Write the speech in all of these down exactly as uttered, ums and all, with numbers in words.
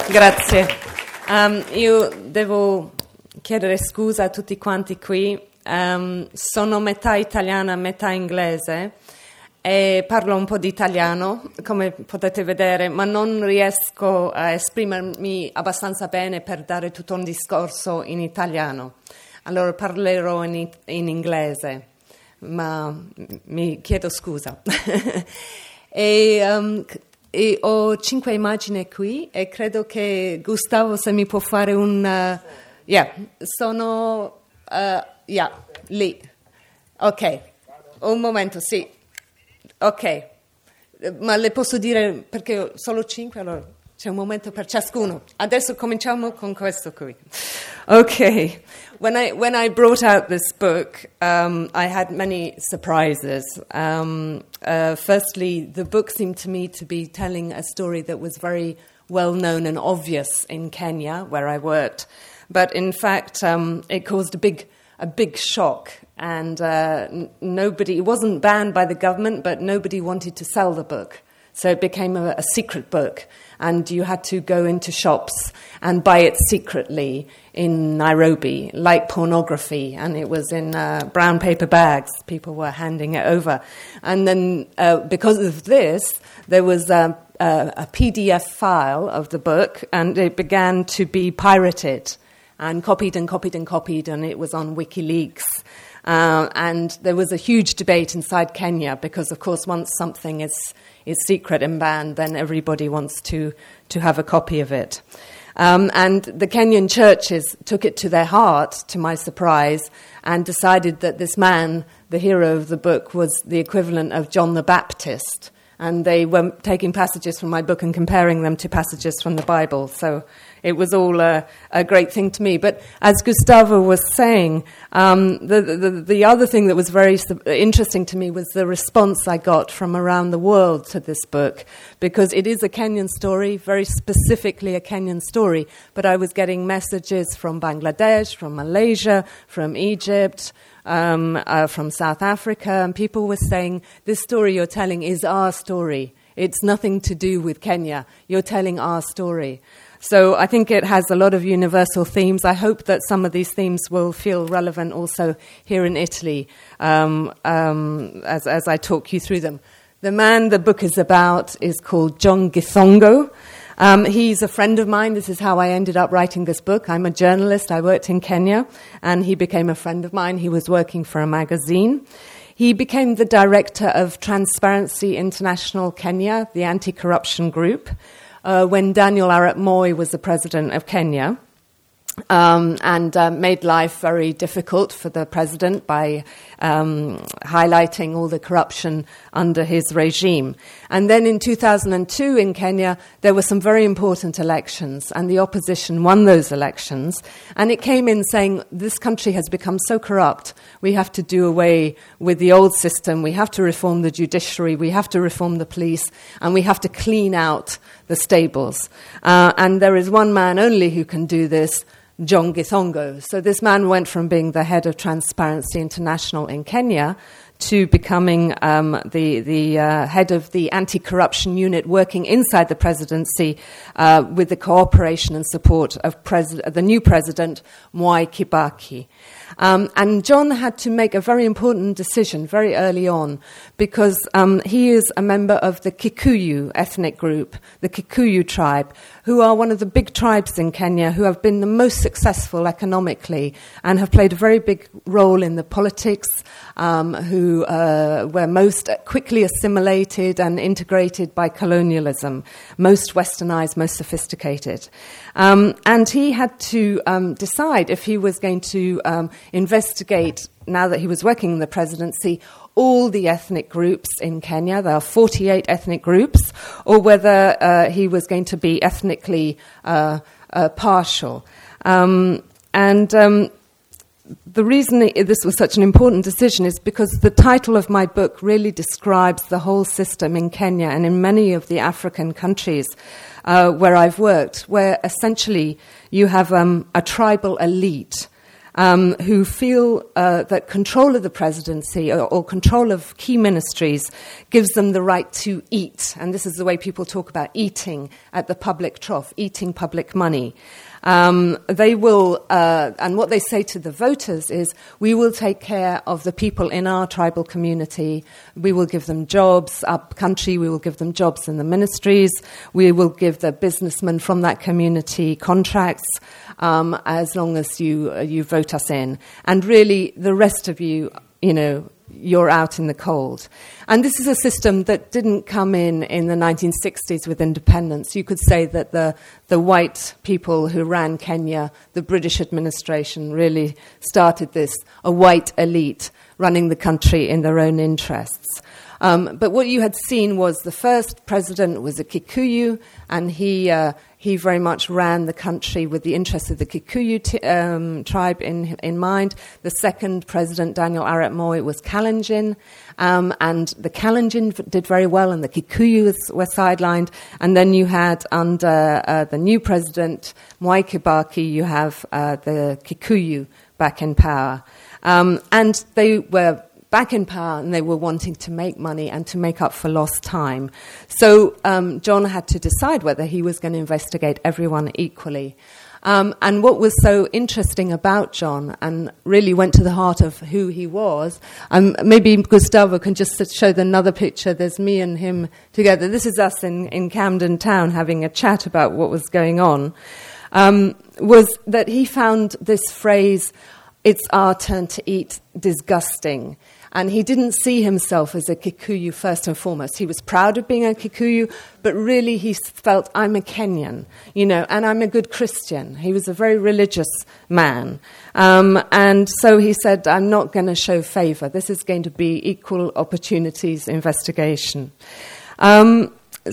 Grazie. Um, io devo chiedere scusa a tutti quanti qui. Um, sono metà italiana, metà inglese e parlo un po' di italiano, come potete vedere, ma non riesco a esprimermi abbastanza bene per dare tutto un discorso in italiano. Allora parlerò in, in inglese, ma mi chiedo scusa. e, um, e ho cinque immagini qui e credo che Gustavo, se mi può fare un... Uh, yeah, sono... Uh, yeah, lì. Ok, un momento, sì. Ok, ma le posso dire perché ho solo cinque, allora c'è un momento per ciascuno. Adesso cominciamo con questo qui. Ok, when I when I brought out this book, um, I had many surprises. Um, uh, firstly, the book seemed to me to be telling a story that was very well known and obvious in Kenya, where I worked, but in fact, um, it caused a big a big shock. And uh, n- nobody, it wasn't banned by the government, but nobody wanted to sell the book. So it became a, a secret book, and you had to go into shops and buy it secretly in Nairobi, like pornography, and it was in uh, brown paper bags. People were handing it over. And then uh, because of this, there was a, a, a P D F file of the book, and it began to be pirated and copied and copied and copied, and it was on WikiLeaks. Uh, and there was a huge debate inside Kenya because, of course, once something is, is secret and banned, then everybody wants to, to have a copy of it. Um, and the Kenyan churches took it to their heart, to my surprise, and decided that this man, the hero of the book, was the equivalent of John the Baptist. And they were taking passages from my book and comparing them to passages from the Bible. So it was all a, a great thing to me. But as Gustavo was saying, um, the, the, the other thing that was very interesting to me was the response I got from around the world to this book, because it is a Kenyan story, very specifically a Kenyan story. But I was getting messages from Bangladesh, from Malaysia, from Egypt, Um, uh, from South Africa, and people were saying, this story you're telling is our story. It's nothing to do with Kenya. You're telling our story. So I think it has a lot of universal themes. I hope that some of these themes will feel relevant also here in Italy um, um, as, as I talk you through them. The man the book is about is called John Githongo. Um, he's a friend of mine. This is how I ended up writing this book. I'm a journalist. I worked in Kenya, and he became a friend of mine. He was working for a magazine. He became the director of Transparency International Kenya, the anti-corruption group, uh, when Daniel Arap Moi was the president of Kenya. Um, and uh, made life very difficult for the president by um, highlighting all the corruption under his regime. And then in two thousand two in Kenya, there were some very important elections, and the opposition won those elections. And it came in saying, this country has become so corrupt, we have to do away with the old system, we have to reform the judiciary, we have to reform the police, and we have to clean out the stables. Uh, and there is one man only who can do this, John Githongo. So this man went from being the head of Transparency International in Kenya to becoming um, the, the uh, head of the anti-corruption unit working inside the presidency uh, with the cooperation and support of pres- the new president, Mwai Kibaki. Um, and John had to make a very important decision very early on because um, he is a member of the Kikuyu ethnic group, the Kikuyu tribe, who are one of the big tribes in Kenya who have been the most successful economically and have played a very big role in the politics, um, who uh, were most quickly assimilated and integrated by colonialism, most westernized, most sophisticated. Um, and he had to um, decide if he was going to um, investigate, now that he was working in the presidency, all the ethnic groups in Kenya. There are forty-eight ethnic groups, or whether uh, he was going to be ethnically uh, uh, partial. Um, and um, the reason this was such an important decision is because the title of my book really describes the whole system in Kenya and in many of the African countries uh, where I've worked, where essentially you have um, a tribal elite um, who feel uh, that control of the presidency or, or control of key ministries gives them the right to eat. And this is the way people talk about eating at the public trough, eating public money. Um, they will, uh, and what they say to the voters is, we will take care of the people in our tribal community. We will give them jobs up country. We will give them jobs in the ministries. We will give the businessmen from that community contracts um, as long as you uh, you vote us in. And really, the rest of you, you know, you're out in the cold. And this is a system that didn't come in in the nineteen sixties with independence. You could say that the, the white people who ran Kenya, the British administration, really started this, a white elite running the country in their own interests. Um, but what you had seen was the first president was a Kikuyu, and he uh, he very much ran the country with the interests of the Kikuyu t- um, tribe in in mind. The second president, Daniel Arap Moi, was Kalenjin, um, and the Kalenjin did very well, and the Kikuyus were sidelined. And then you had, under uh, the new president, Mwai Kibaki, you have uh, the Kikuyu back in power. Um, and they were back in power, and they were wanting to make money and to make up for lost time. So um, John had to decide whether he was going to investigate everyone equally. Um, and what was so interesting about John, and really went to the heart of who he was, um, maybe Gustavo can just show the another picture. There's me and him together. This is us in, in Camden Town having a chat about what was going on, um, was that he found this phrase, "It's our turn to eat," disgusting. And he didn't see himself as a Kikuyu first and foremost. He was proud of being a Kikuyu, but really he felt, I'm a Kenyan, you know, and I'm a good Christian. He was a very religious man. Um, and so he said, I'm not going to show favour. This is going to be equal opportunities investigation. Um,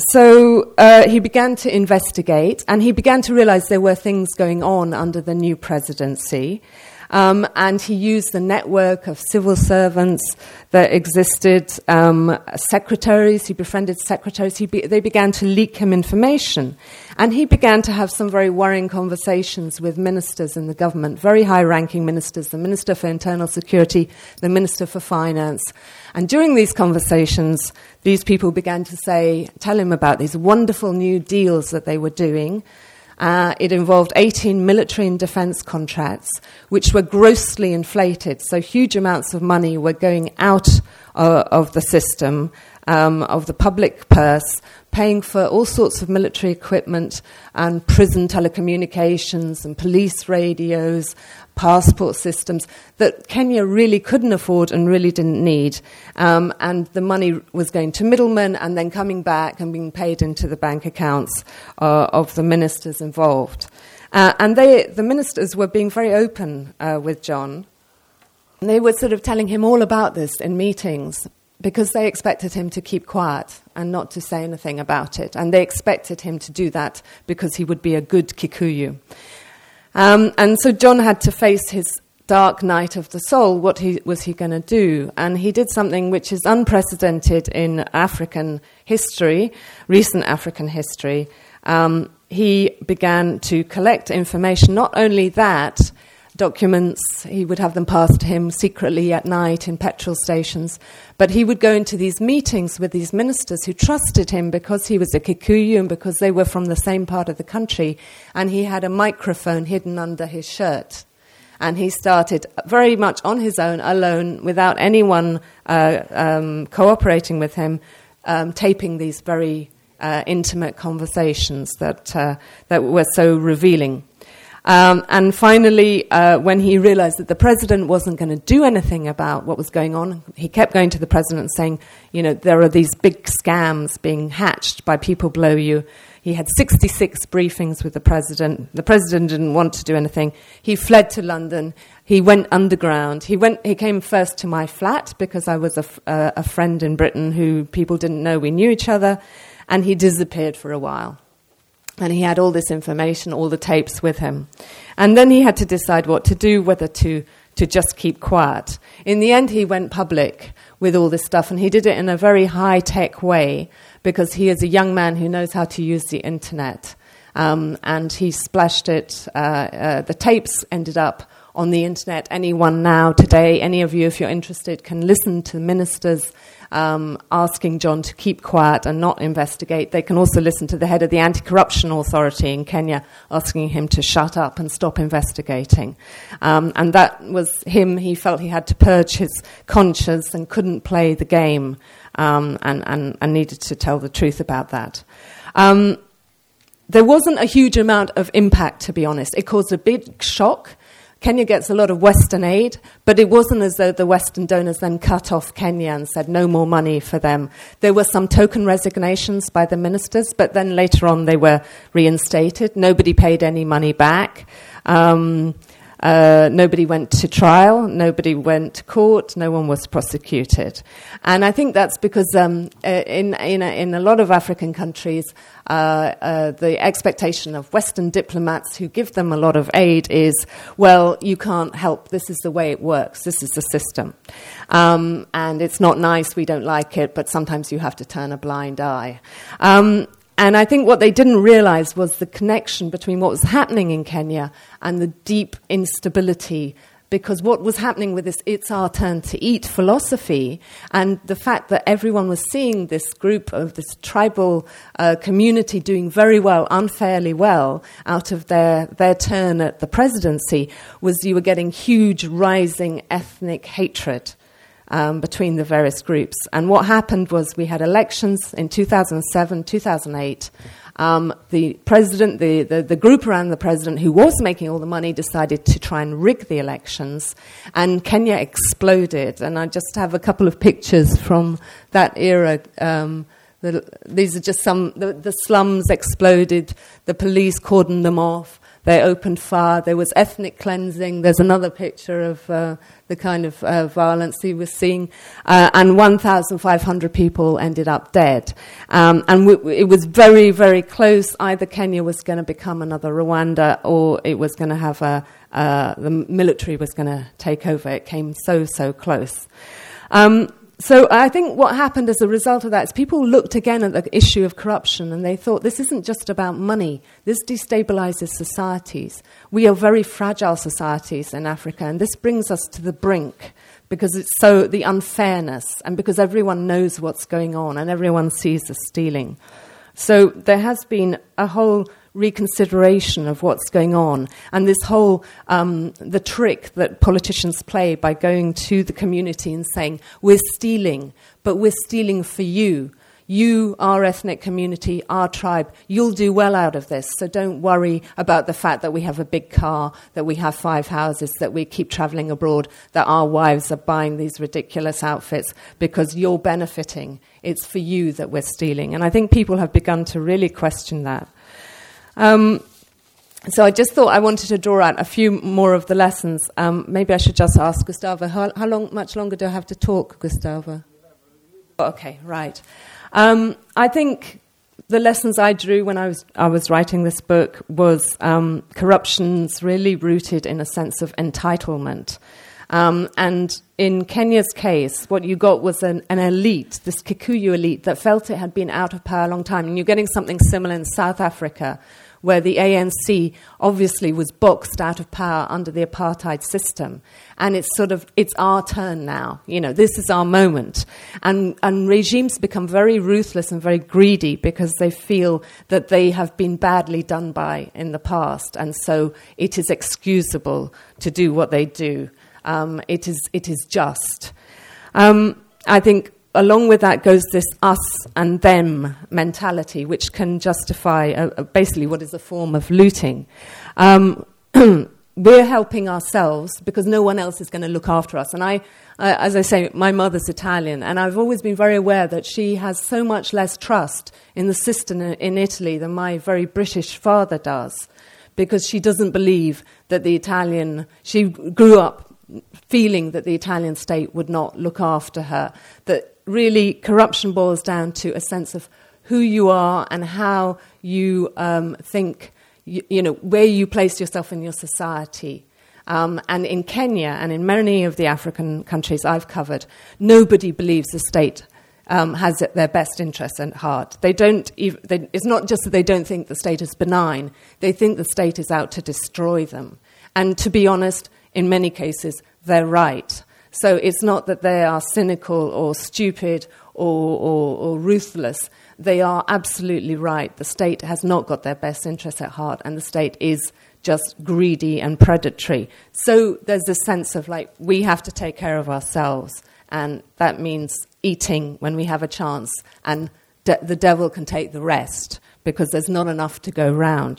so uh, he began to investigate, and he began to realise there were things going on under the new presidency. Um, and he used the network of civil servants that existed, um, secretaries, he befriended secretaries, he be, they began to leak him information. And he began to have some very worrying conversations with ministers in the government, very high-ranking ministers, the Minister for Internal Security, the Minister for Finance. And during these conversations, these people began to say, tell him about these wonderful new deals that they were doing. Uh, it involved eighteen military and defence contracts, which were grossly inflated. So huge amounts of money were going out uh, of the system, um, of the public purse, paying for all sorts of military equipment and prison telecommunications and police radios, passport systems that Kenya really couldn't afford and really didn't need. Um, and the money was going to middlemen and then coming back and being paid into the bank accounts uh, of the ministers involved. Uh, and they, the ministers were being very open uh, with John. And they were sort of telling him all about this in meetings because they expected him to keep quiet and not to say anything about it. And they expected him to do that because he would be a good Kikuyu. Um, and so John had to face his dark night of the soul. What he, was he going to do? And he did something which is unprecedented in African history, recent African history. Um, he began to collect information, not only that, documents, he would have them passed to him secretly at night in petrol stations, but he would go into these meetings with these ministers who trusted him because he was a Kikuyu and because they were from the same part of the country, and he had a microphone hidden under his shirt. And he started very much on his own, alone, without anyone uh, um, cooperating with him, um, taping these very uh, intimate conversations that uh, that were so revealing. Um, and finally, uh, when he realized that the president wasn't going to do anything about what was going on, he kept going to the president and saying, you know, there are these big scams being hatched by people below you. He had sixty-six briefings with the president. The president didn't want to do anything. He fled to London. He went underground. He went. He came first to my flat because I was a, f- uh, a friend in Britain who people didn't know we knew each other, and he disappeared for a while. And he had all this information, all the tapes with him. And then he had to decide what to do, whether to, to just keep quiet. In the end, he went public with all this stuff, and he did it in a very high-tech way because he is a young man who knows how to use the internet. Um, and he splashed it. Uh, uh, the tapes ended up on the internet. Anyone now, today, any of you, if you're interested, can listen to ministers um, asking John to keep quiet and not investigate. They can also listen to the head of the Anti-Corruption Authority in Kenya asking him to shut up and stop investigating. Um, and that was him. He felt he had to purge his conscience and couldn't play the game, um, and, and, and needed to tell the truth about that. Um, there wasn't a huge amount of impact, to be honest. It caused a big shock. Kenya gets a lot of Western aid, but it wasn't as though the Western donors then cut off Kenya and said no more money for them. There were some token resignations by the ministers, but then later on they were reinstated. Nobody paid any money back. Um, uh, nobody went to trial. Nobody went to court. No one was prosecuted. And I think that's because um, in, in, a, in a lot of African countries, Uh, uh, the expectation of Western diplomats who give them a lot of aid is, well, you can't help, this is the way it works, this is the system. Um, and it's not nice, we don't like it, but sometimes you have to turn a blind eye. Um, and I think what they didn't realize was the connection between what was happening in Kenya and the deep instability, because what was happening with this "it's our turn to eat" philosophy, and the fact that everyone was seeing this group of this tribal uh, community doing very well, unfairly well, out of their, their turn at the presidency, was you were getting huge rising ethnic hatred um, between the various groups. And what happened was we had elections in two thousand seven, two thousand eight. Um, the president, the, the, the group around the president who was making all the money decided to try and rig the elections, and Kenya exploded. And I just have a couple of pictures from that era. Um, the, these are just some, the, the slums exploded, the police cordoned them off, they opened fire, there was ethnic cleansing. There's another picture of uh, the kind of uh, violence he was seeing, uh, and one thousand five hundred people ended up dead. Um, and w- it was very, very close. Either Kenya was going to become another Rwanda, or it was going to have a, uh, the military was going to take over. It came so, so close. Um, So I think what happened as a result of that is people looked again at the issue of corruption and they thought, this isn't just about money. This destabilizes societies. We are very fragile societies in Africa, and this brings us to the brink because it's so the unfairness, and because everyone knows what's going on and everyone sees the stealing. So there has been a whole reconsideration of what's going on, and this whole um, the trick that politicians play by going to the community and saying, we're stealing, but we're stealing for you. You, our ethnic community, our tribe, you'll do well out of this, so don't worry about the fact that we have a big car, that we have five houses, that we keep travelling abroad, that our wives are buying these ridiculous outfits because you're benefiting. It's for you that we're stealing. And I think people have begun to really question that. Um, so I just thought I wanted to draw out a few more of the lessons. Um, maybe I should just ask Gustavo, how, how long, much longer do I have to talk, Gustavo? Okay, right. Um, I think the lessons I drew when I was I was writing this book was um, corruption's really rooted in a sense of entitlement. Um, and in Kenya's case, what you got was an, an elite, this Kikuyu elite, that felt it had been out of power a long time. And you're getting something similar in South Africa, where the A N C obviously was boxed out of power under the apartheid system. And it's sort of, it's our turn now. You know, this is our moment. And, and regimes become very ruthless and very greedy because they feel that they have been badly done by in the past. And so it is excusable to do what they do. Um, it is it is just. Um, I think along with that goes this us and them mentality, which can justify a, a basically what is a form of looting. Um, we're helping ourselves because no one else is going to look after us. And I, uh, as I say, my mother's Italian, and I've always been very aware that she has so much less trust in the system in Italy than my very British father does, because she doesn't believe that the Italian, she grew up feeling that the Italian state would not look after her, that really corruption boils down to a sense of who you are and how you um, think, you, you know, where you place yourself in your society. Um, and in Kenya and in many of the African countries I've covered, nobody believes the state um, has their best interests at heart. They don't. Ev- they, it's not just that they don't think the state is benign. They think the state is out to destroy them. And to be honest, in many cases, they're right. So it's not that they are cynical or stupid or, or, or ruthless. They are absolutely right. The state has not got their best interests at heart, and the state is just greedy and predatory. So there's a sense of, like, we have to take care of ourselves, and that means eating when we have a chance, and de- the devil can take the rest, because there's not enough to go round.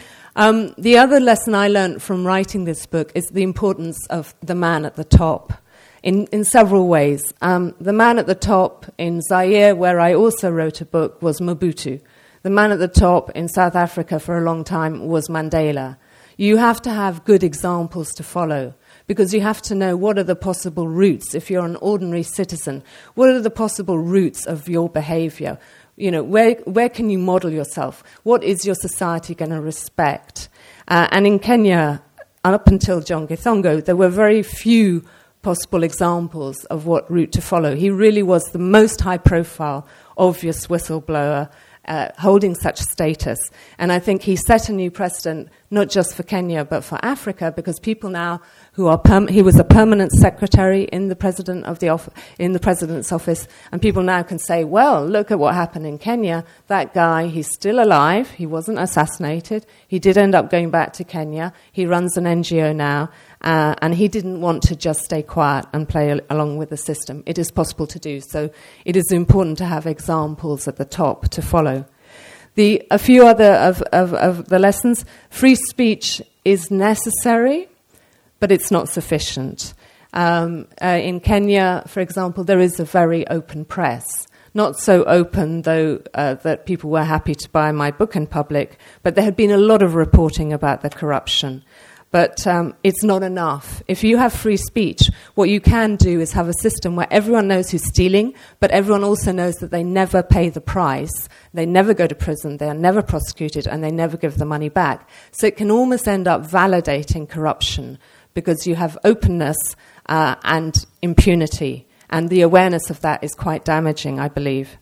Um, the other lesson I learned from writing this book is the importance of the man at the top. In, in several ways. Um, the man at the top in Zaire, where I also wrote a book, was Mobutu. The man at the top in South Africa for a long time was Mandela. You have to have good examples to follow, because you have to know what are the possible routes, if you're an ordinary citizen, what are the possible routes of your behavior? You know, where, where can you model yourself? What is your society going to respect? Uh, and in Kenya, up until John Githongo, there were very few possible examples of what route to follow. He really was the most high-profile, obvious whistleblower uh, holding such status. And I think he set a new precedent, not just for Kenya, but for Africa, because people now who are... Perm- he was a permanent secretary in the president of the off- in the president's office, and people now can say, well, look at what happened in Kenya. That guy, he's still alive. He wasn't assassinated. He did end up going back to Kenya. He runs an N G O now. Uh, and he didn't want to just stay quiet and play al- along with the system. It is possible to do. So it is important to have examples at the top to follow. The, a few other of, of, of the lessons. Free speech is necessary, but it's not sufficient. Um, uh, in Kenya, for example, there is a very open press. Not so open, though, uh, that people were happy to buy my book in public, but there had been a lot of reporting about the corruption. But um, it's not enough. If you have free speech, what you can do is have a system where everyone knows who's stealing, but everyone also knows that they never pay the price, they never go to prison, they are never prosecuted, and they never give the money back. So it can almost end up validating corruption, because you have openness uh, and impunity, and the awareness of that is quite damaging, I believe.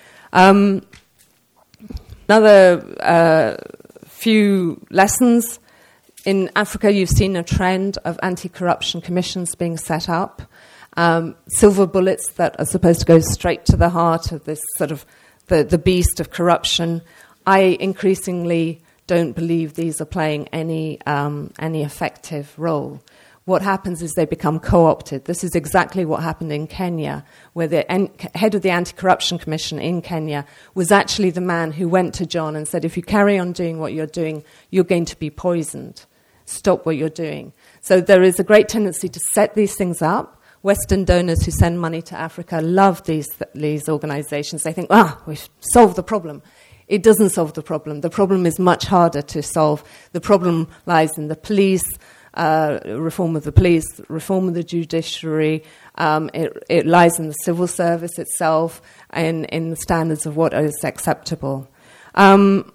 Um, another uh, few lessons. In Africa, you've seen a trend of anti-corruption commissions being set up, um, silver bullets that are supposed to go straight to the heart of this sort of the, the beast of corruption. I increasingly don't believe these are playing any um, any effective role. What happens is they become co-opted. This is exactly what happened in Kenya, where the en- head of the Anti-Corruption Commission in Kenya was actually the man who went to John and said, if you carry on doing what you're doing, you're going to be poisoned. Stop what you're doing. So there is a great tendency to set these things up. Western donors who send money to Africa love these these organizations. They think, ah, we've solved the problem. It doesn't solve the problem. The problem is much harder to solve. The problem lies in the police, uh, reform of the police, reform of the judiciary. Um, it, it lies in the civil service itself and in the standards of what is acceptable. Um,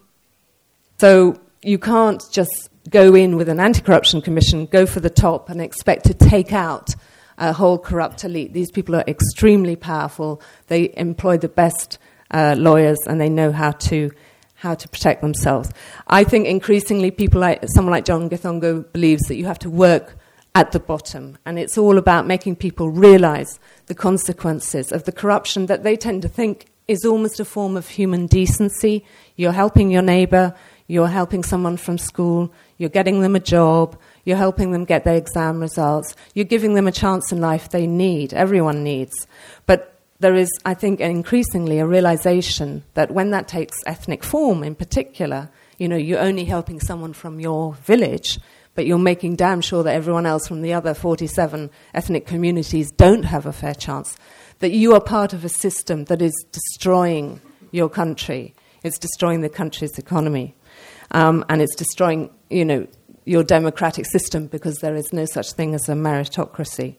so you can't just go in with an anti-corruption commission, go for the top, and expect to take out a whole corrupt elite. These people are extremely powerful. They employ the best uh, lawyers, and they know how to how to protect themselves. I think increasingly people like someone like John Githongo believes that you have to work at the bottom, and it's all about making people realize the consequences of the corruption that they tend to think is almost a form of human decency. You're helping your neighbor, you're helping someone from school, you're getting them a job, you're helping them get their exam results, you're giving them a chance in life they need, everyone needs. But there is, I think, increasingly a realization that when that takes ethnic form in particular, you know, you're only helping someone from your village, but you're making damn sure that everyone else from the other forty-seven ethnic communities don't have a fair chance, that you are part of a system that is destroying your country. It's destroying the country's economy. Um, and it's destroying, you know, your democratic system, because there is no such thing as a meritocracy.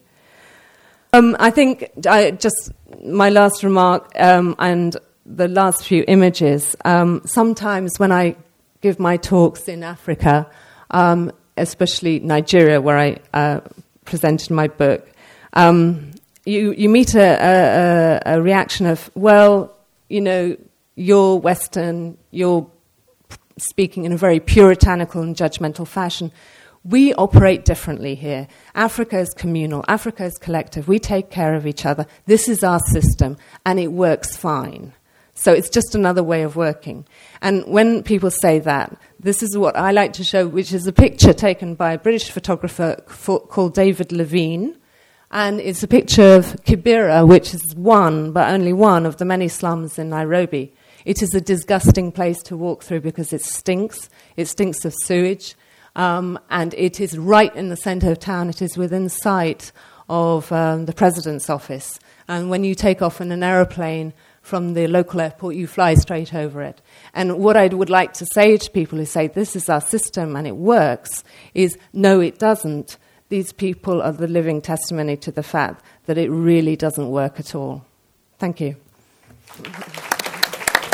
Um, I think I just my last remark um, and the last few images. Um, sometimes when I give my talks in Africa, um, especially Nigeria, where I uh, presented my book, um, you you meet a, a, a reaction of, well, you know, you're Western, you're speaking in a very puritanical and judgmental fashion. We operate differently here. Africa is communal. Africa is collective. We take care of each other. This is our system, and it works fine. So it's just another way of working. And when people say that, this is what I like to show, which is a picture taken by a British photographer for, called David Levine. And it's a picture of Kibera, which is one, but only one, of the many slums in Nairobi. It is a disgusting place to walk through because it stinks. It stinks of sewage. Um, and it is right in the centre of town. It is within sight of um, the president's office. And when you take off in an aeroplane from the local airport, you fly straight over it. And what I would like to say to people who say, this is our system and it works, is no, it doesn't. These people are the living testimony to the fact that it really doesn't work at all. Thank you.